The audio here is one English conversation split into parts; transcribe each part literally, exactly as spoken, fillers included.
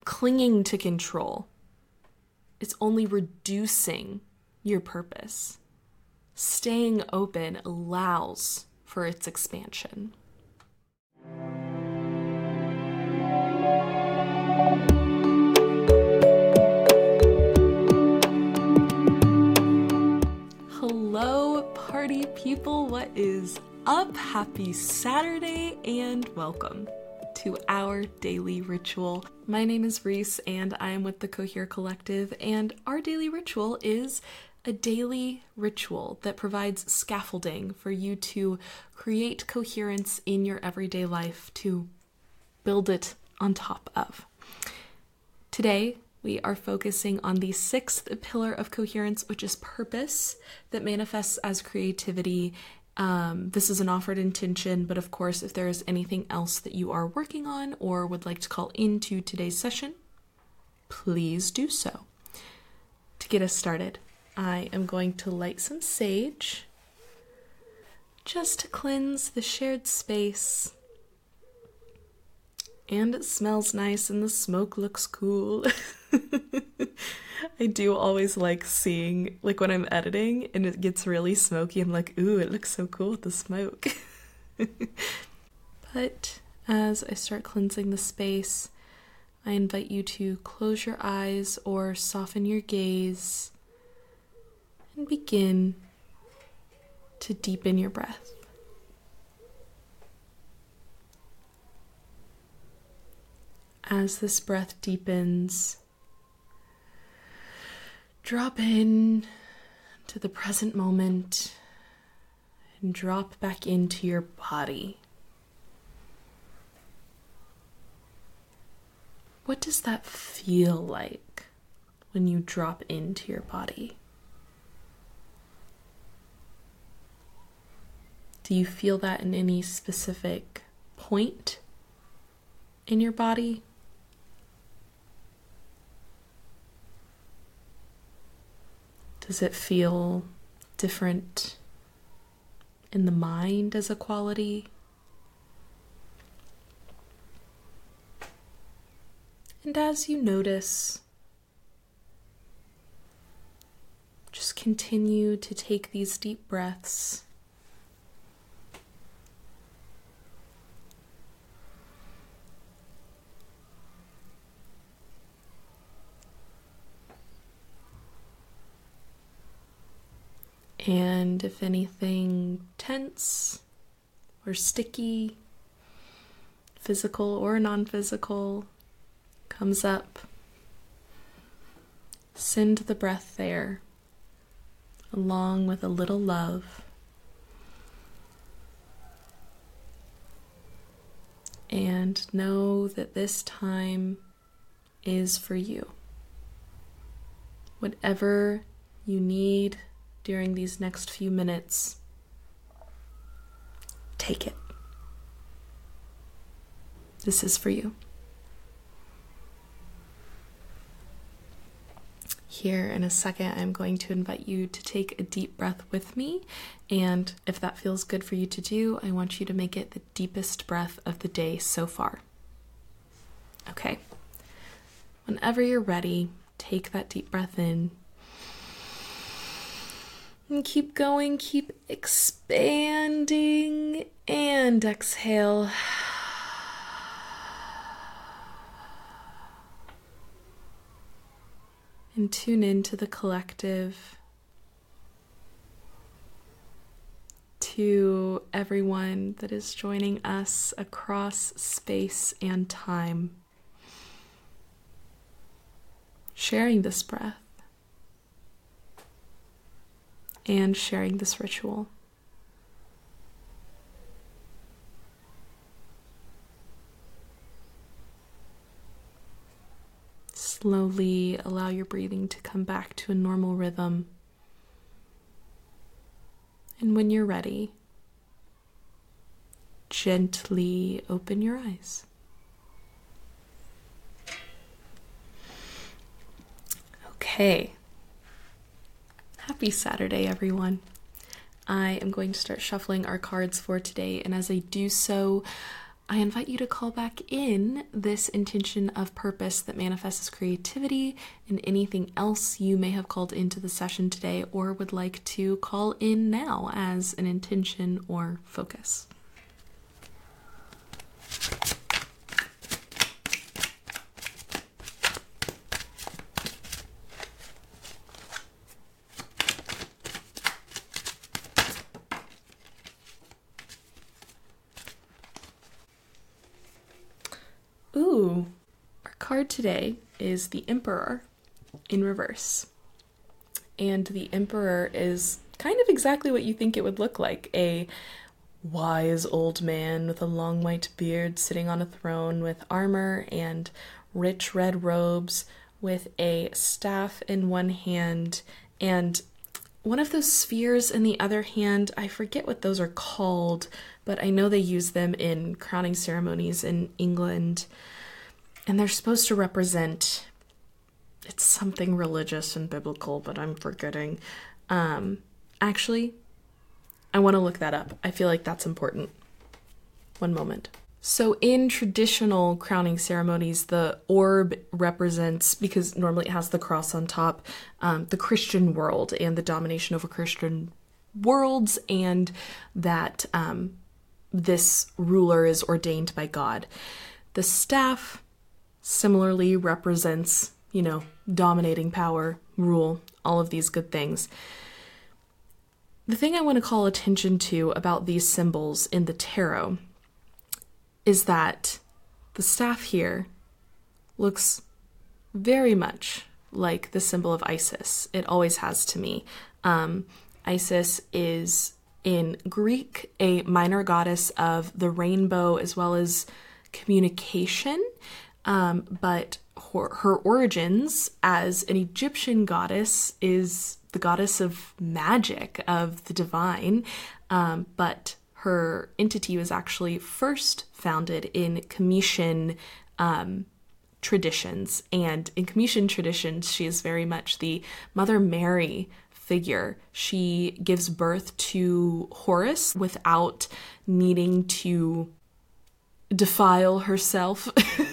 clinging to control. It's only reducing your purpose. Staying open allows for its expansion. Hello, party people. What is up? Happy Saturday and welcome to our daily ritual. My name is Reese and I am with the Cohere Collective, and our daily ritual is a daily ritual that provides scaffolding for you to create coherence in your everyday life, to build it on top of. Today, we are focusing on the sixth pillar of coherence, which is purpose, that manifests as creativity. Um, this is an offered intention, but of course, if there is anything else that you are working on or would like to call into today's session, please do so. To get us started, I am going to light some sage just to cleanse the shared space. And it smells nice and the smoke looks cool. I do always like seeing, like when I'm editing and it gets really smoky, I'm like, ooh, it looks so cool with the smoke. But as I start cleansing the space, I invite you to close your eyes or soften your gaze and begin to deepen your breath. As this breath deepens, drop in to the present moment and drop back into your body. What does that feel like when you drop into your body? Do you feel that in any specific point in your body? Does it feel different in the mind as a quality? And as you notice, just continue to take these deep breaths. And if anything tense or sticky, physical or non-physical, comes up, send the breath there, along with a little love. And know that this time is for you. Whatever you need during these next few minutes, take it. This is for you. Here in a second, I'm going to invite you to take a deep breath with me, and if that feels good for you to do, I want you to make it the deepest breath of the day so far. Okay. Whenever you're ready, take that deep breath in. And keep going, keep expanding, and exhale. And tune into the collective, to everyone that is joining us across space and time, sharing this breath and sharing this ritual. Slowly allow your breathing to come back to a normal rhythm. And when you're ready, gently open your eyes. Okay. Happy Saturday, everyone. I am going to start shuffling our cards for today, and as I do so, I invite you to call back in this intention of purpose that manifests as creativity and anything else you may have called into the session today or would like to call in now as an intention or focus. Ooh, our card today is the Emperor in reverse. And the Emperor is kind of exactly what you think it would look like. A wise old man with a long white beard sitting on a throne with armor and rich red robes, with a staff in one hand and one of those spheres in the other hand. I forget what those are called, but I know they use them in crowning ceremonies in England. And they're supposed to represent, it's something religious and biblical, but I'm forgetting. Um, actually, I want to look that up. I feel like that's important. One moment. So in traditional crowning ceremonies, the orb represents, because normally it has the cross on top, um, the Christian world and the domination over Christian worlds, and that um, this ruler is ordained by God. The staff similarly represents, you know, dominating power, rule, all of these good things. The thing I want to call attention to about these symbols in the tarot is that the staff here looks very much like the symbol of Isis. It always has to me. Um, Isis is, in Greek, a minor goddess of the rainbow as well as communication. Um, but her, her origins as an Egyptian goddess is the goddess of magic, of the divine, um, but her entity was actually first founded in Comitian um, traditions, and in Comitian traditions, she is very much the Mother Mary figure. She gives birth to Horus without needing to defile herself.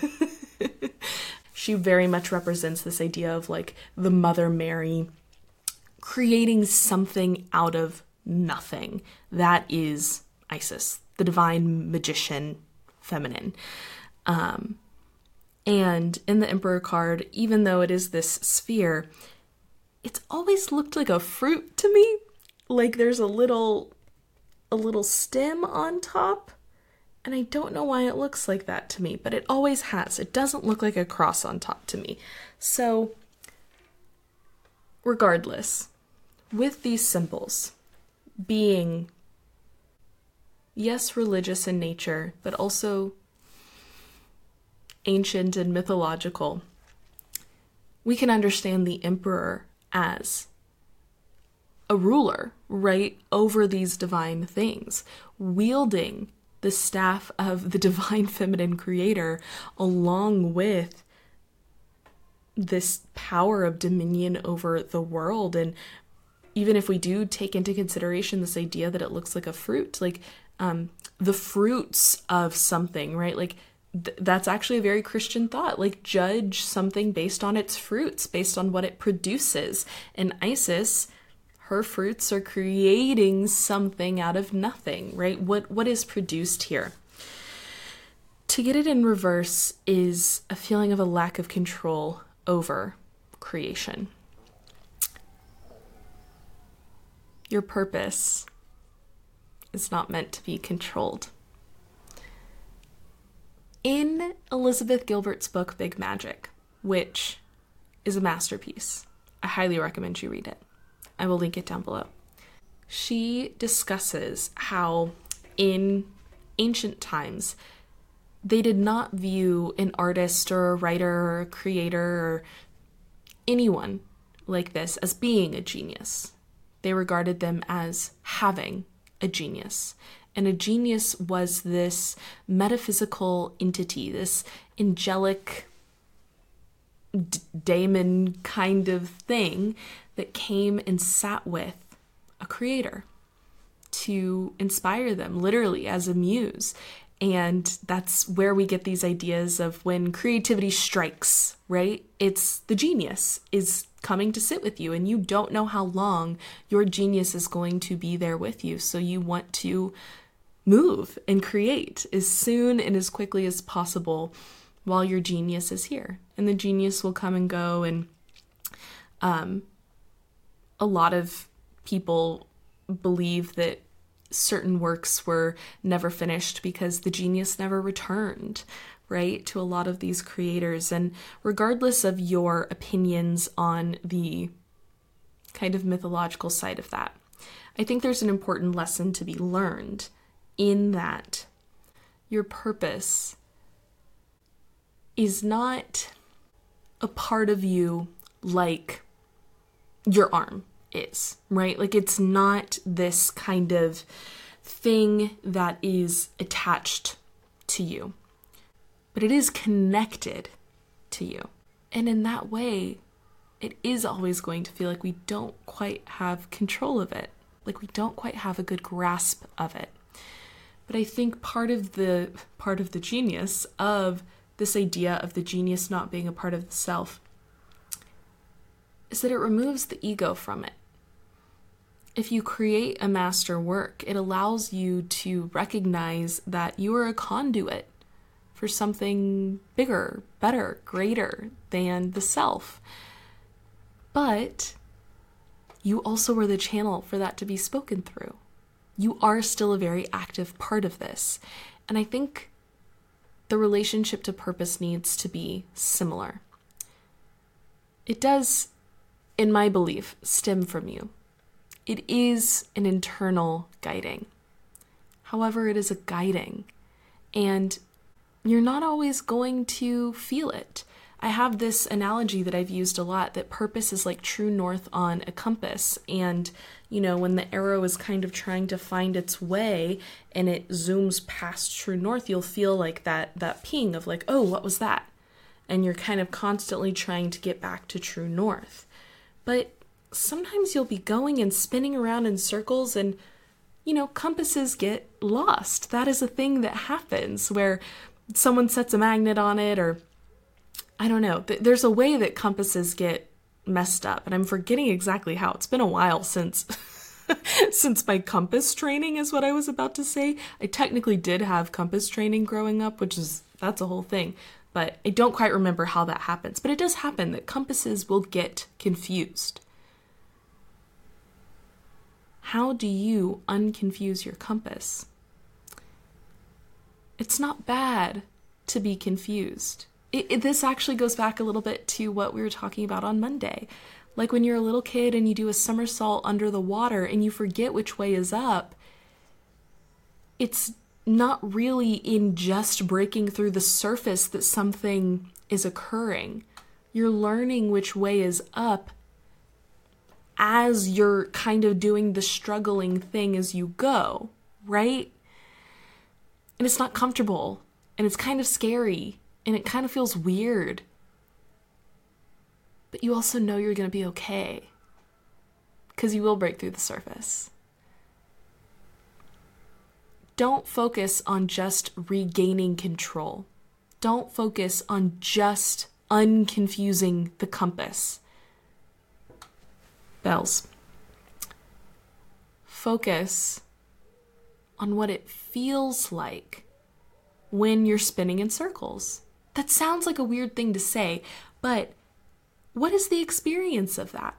She very much represents this idea of like the Mother Mary creating something out of nothing. That is Isis, the divine magician, feminine. Um, and in the Emperor card, even though it is this sphere, it's always looked like a fruit to me. Like there's a little, a little stem on top. And I don't know why it looks like that to me, but it always has. It doesn't look like a cross on top to me. So, regardless, with these symbols being, yes, religious in nature, but also ancient and mythological, we can understand the Emperor as a ruler, right, over these divine things, wielding the staff of the divine feminine creator, along with this power of dominion over the world. And even if we do take into consideration this idea that it looks like a fruit, like um, the fruits of something, right? Like th- that's actually a very Christian thought, like judge something based on its fruits, based on what it produces. And Isis, her fruits are creating something out of nothing, right? What what is produced here? To get it in reverse is a feeling of a lack of control over creation. Your purpose is not meant to be controlled. In Elizabeth Gilbert's book, Big Magic, which is a masterpiece, I highly recommend you read it. I will link it down below. She discusses how in ancient times, they did not view an artist or a writer or a creator or anyone like this as being a genius. They regarded them as having a genius. And a genius was this metaphysical entity, this angelic d- daemon kind of thing that came and sat with a creator to inspire them, literally as a muse. And that's where we get these ideas of when creativity strikes, right? It's the genius is coming to sit with you, and you don't know how long your genius is going to be there with you. So you want to move and create as soon and as quickly as possible while your genius is here. And the genius will come and go. And um, a lot of people believe that certain works were never finished because the genius never returned, right, to a lot of these creators. And regardless of your opinions on the kind of mythological side of that, I think there's an important lesson to be learned in that your purpose is not a part of you like your arm is, right? Like it's not this kind of thing that is attached to you, but it is connected to you. And in that way, it is always going to feel like we don't quite have control of it, like we don't quite have a good grasp of it. But I think part of the part of the genius of this idea of the genius not being a part of the self is that it removes the ego from it. If you create a master work, it allows you to recognize that you are a conduit for something bigger, better, greater than the self. But you also are the channel for that to be spoken through. You are still a very active part of this. And I think the relationship to purpose needs to be similar. It does, in my belief, stem from you. It is an internal guiding. However, it is a guiding, and you're not always going to feel it. I have this analogy that I've used a lot, that purpose is like true north on a compass. And, you know, when the arrow is kind of trying to find its way and it zooms past true north, you'll feel like that, that ping of like, oh, what was that? And you're kind of constantly trying to get back to true north. But sometimes you'll be going and spinning around in circles and, you know, compasses get lost. That is a thing that happens where someone sets a magnet on it, or I don't know. There's a way that compasses get messed up, and I'm forgetting exactly how. It's been a while since since my compass training is what I was about to say. I technically did have compass training growing up, which is, that's a whole thing. But I don't quite remember how that happens. But it does happen that compasses will get confused. How do you unconfuse your compass? It's not bad to be confused. It, it, this actually goes back a little bit to what we were talking about on Monday. Like when you're a little kid and you do a somersault under the water and you forget which way is up, it's not really in just breaking through the surface that something is occurring. You're learning which way is up as you're kind of doing the struggling thing as you go, right? And it's not comfortable, and it's kind of scary, and it kind of feels weird. But you also know you're going to be okay, because you will break through the surface. Don't focus on just regaining control. Don't focus on just unconfusing the compass. Bells. Focus on what it feels like when you're spinning in circles. That sounds like a weird thing to say, but what is the experience of that?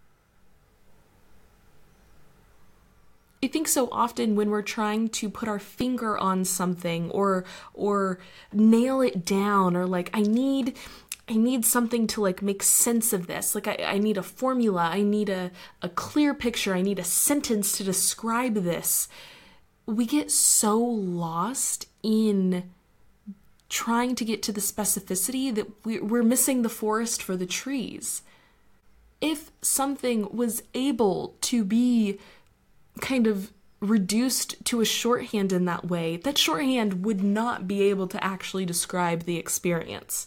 I think so often when we're trying to put our finger on something or or nail it down, or like I need I need something to like make sense of this. Like I, I need a formula, I need a, a clear picture, I need a sentence to describe this. We get so lost in trying to get to the specificity that we, we're missing the forest for the trees. If something was able to be kind of reduced to a shorthand in that way, that shorthand would not be able to actually describe the experience.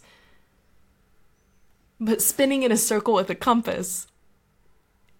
But spinning in a circle with a compass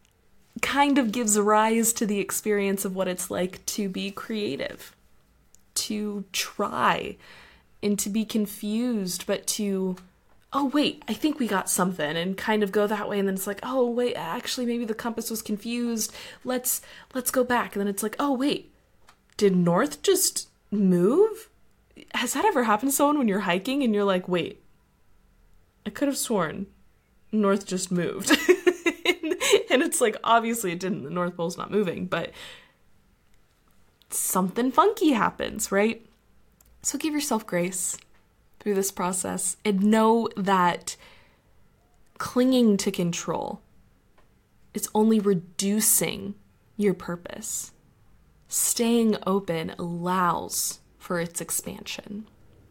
kind of gives rise to the experience of what it's like to be creative. to try and to be confused, but to, oh, wait, I think we got something, and kind of go that way. And then it's like, oh, wait, actually, maybe the compass was confused. Let's, let's go back. And then it's like, oh, wait, did north just move? Has that ever happened to someone when you're hiking and you're like, wait, I could have sworn north just moved. And it's like, obviously it didn't. The North Pole's not moving, but something funky happens, right? So give yourself grace through this process and know that clinging to control is only reducing your purpose. Staying open allows for its expansion.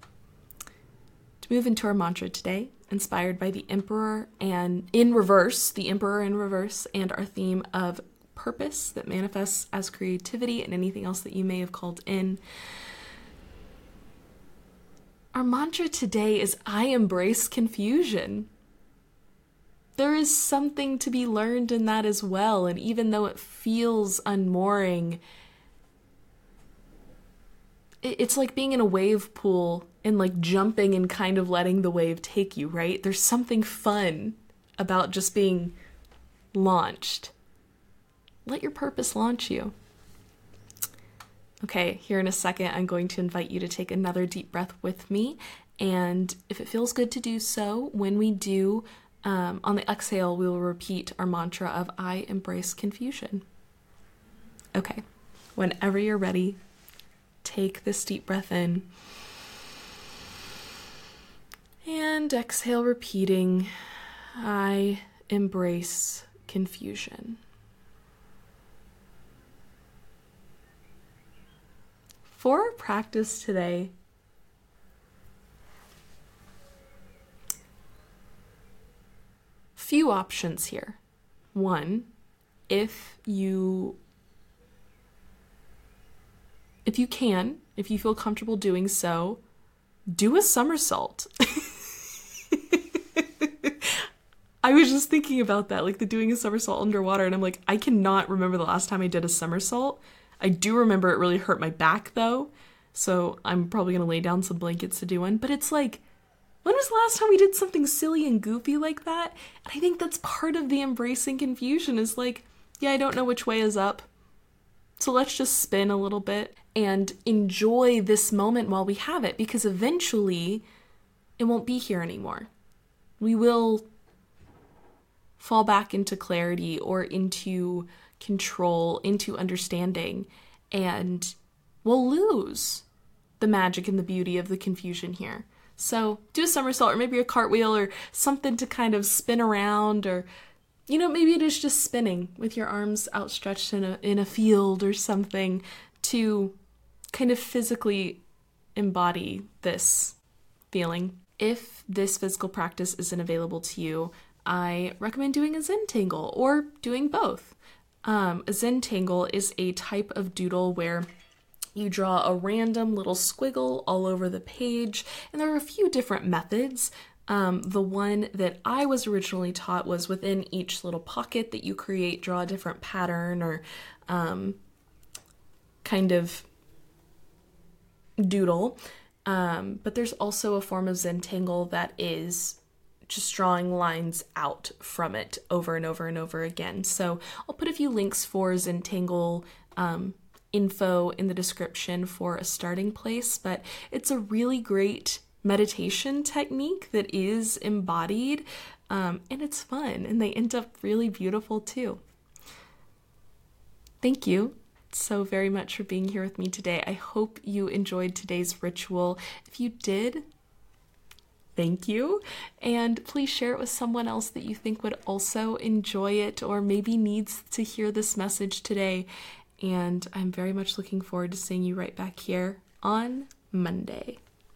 To move into our mantra today, inspired by the Emperor and in reverse, the Emperor in reverse, and our theme of purpose that manifests as creativity and anything else that you may have called in. Our mantra today is, I embrace confusion. There is something to be learned in that as well. And even though it feels unmooring, it's like being in a wave pool and like jumping and kind of letting the wave take you, right? There's something fun about just being launched. Let your purpose launch you. Okay, here in a second, I'm going to invite you to take another deep breath with me. And if it feels good to do so, when we do, um, on the exhale, we will repeat our mantra of I embrace confusion. Okay, whenever you're ready, take this deep breath in. And exhale, repeating, I embrace confusion. For our practice today, few options here. One, if you if you can, if you feel comfortable doing so, do a somersault. I was just thinking about that, like the doing a somersault underwater, and I'm like, I cannot remember the last time I did a somersault. I do remember it really hurt my back though, so I'm probably gonna lay down some blankets to do one. But it's like, when was the last time we did something silly and goofy like that? And I think that's part of the embracing confusion is like, yeah, I don't know which way is up, so let's just spin a little bit and enjoy this moment while we have it, because eventually it won't be here anymore. We will fall back into clarity or into control, into understanding, and we'll lose the magic and the beauty of the confusion here. So do a somersault or maybe a cartwheel or something to kind of spin around, or, you know, maybe it is just spinning with your arms outstretched in a, in a field or something to kind of physically embody this feeling. If this physical practice isn't available to you, I recommend doing a Zentangle or doing both. Um, a Zentangle is a type of doodle where you draw a random little squiggle all over the page, and there are a few different methods. Um, the one that I was originally taught was within each little pocket that you create, draw a different pattern or um, kind of doodle. Um, but there's also a form of Zentangle that is just drawing lines out from it over and over and over again. So I'll put a few links for Zentangle um, info in the description for a starting place, but it's a really great meditation technique that is embodied, um, and it's fun, and they end up really beautiful too. Thank you so very much for being here with me today. I hope you enjoyed today's ritual. If you did, thank you, and please share it with someone else that you think would also enjoy it or maybe needs to hear this message today. And I'm very much looking forward to seeing you right back here on Monday.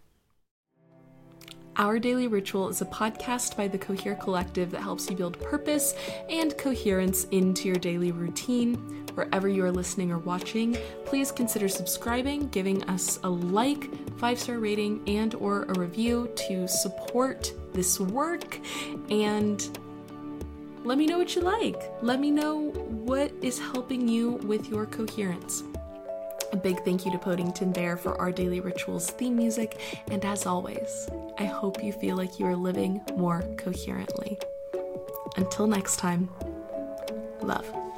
Our Daily Ritual is a podcast by the Cohere Collective that helps you build purpose and coherence into your daily routine. Wherever you are listening or watching, please consider subscribing, giving us a like, five-star rating, and or a review to support this work. And let me know what you like. Let me know what is helping you with your coherence. A big thank you to Podington Bear for our Daily Rituals theme music, and as always, I hope you feel like you are living more coherently. Until next time, love.